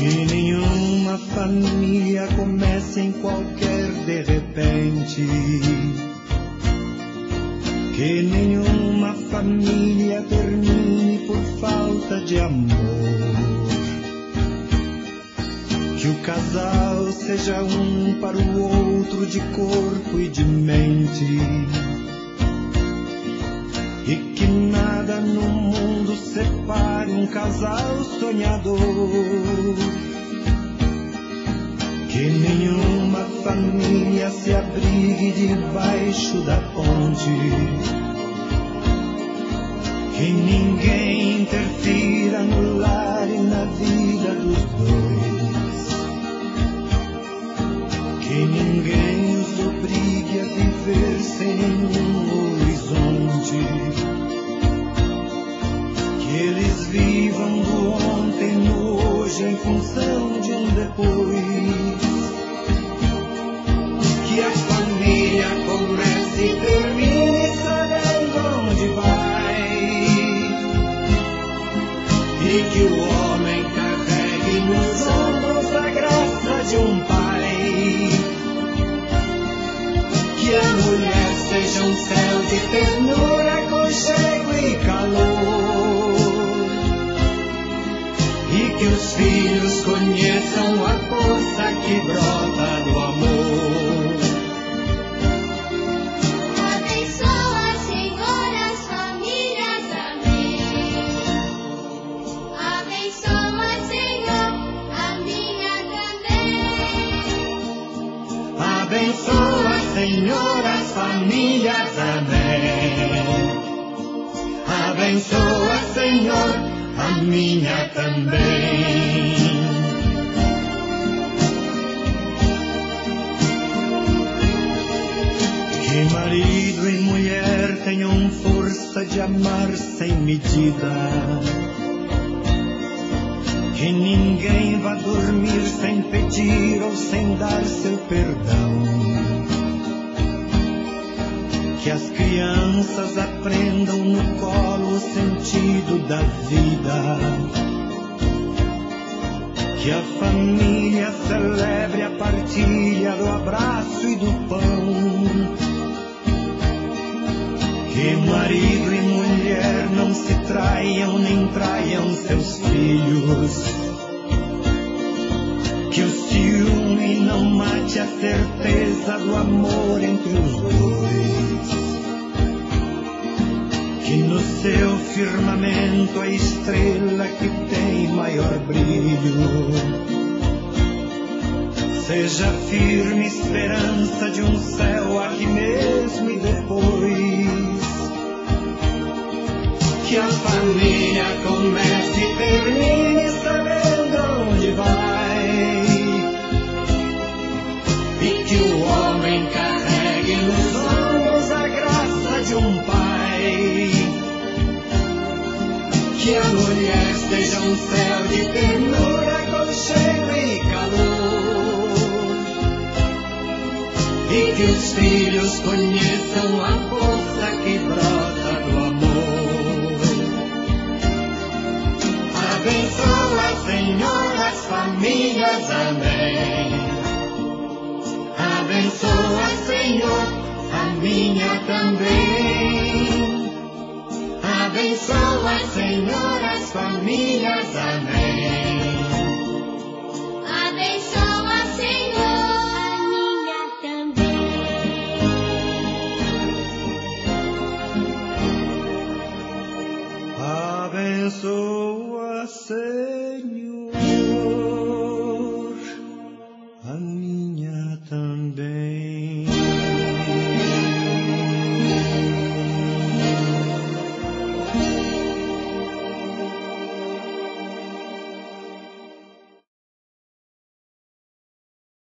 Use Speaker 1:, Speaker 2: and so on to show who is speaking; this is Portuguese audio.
Speaker 1: Que nenhuma família comece em qualquer de repente. Que nenhuma família termine por falta de amor. Que o casal seja um para o outro de corpo e de mente. E que nada no mundo separe um casal sonhador. Que nenhuma família se abrigue debaixo da ponte. Que ninguém interfira no lar e na vida dos dois. Que ninguém os obrigue a viver sem nenhum horizonte. Que eles vivam do ontem no hoje em função de um depois. Que a família comece e termine sabendo onde vai. E que o homem carregue nos ombros a graça de um pai. Que a mulher seja um céu de ternura, aconchego e calor. E que os filhos conheçam a força que brota do amor.
Speaker 2: Abençoa, Senhor, as famílias, amém. Abençoa, Senhor, a minha também.
Speaker 1: Abençoa, Senhor, as famílias, amém. Abençoa, Senhor, a minha também. Que marido e mulher tenham força de amar sem medida. Que ninguém vá dormir sem pedir ou sem dar seu perdão. Que as crianças aprendam no colo o sentido da vida. Que a família celebre a partilha do abraço e do pão. Que marido e mulher não se traiam nem traiam seus filhos. Que o ciúme não mate a certeza do amor entre os dois. Que no seu firmamento a estrela que tem maior brilho seja firme esperança de um céu aqui mesmo e depois. Que a família comece e termine sabendo onde vai. E que o homem carregue nos ombros a graça de um pai. Que a mulher seja um céu de ternura, aconchego e calor. E que os filhos conheçam a força que brota do amor. Abençoa, Senhor, as famílias, amém. Abençoa, Senhor, a minha também. Abençoa, Senhor, as famílias, amém.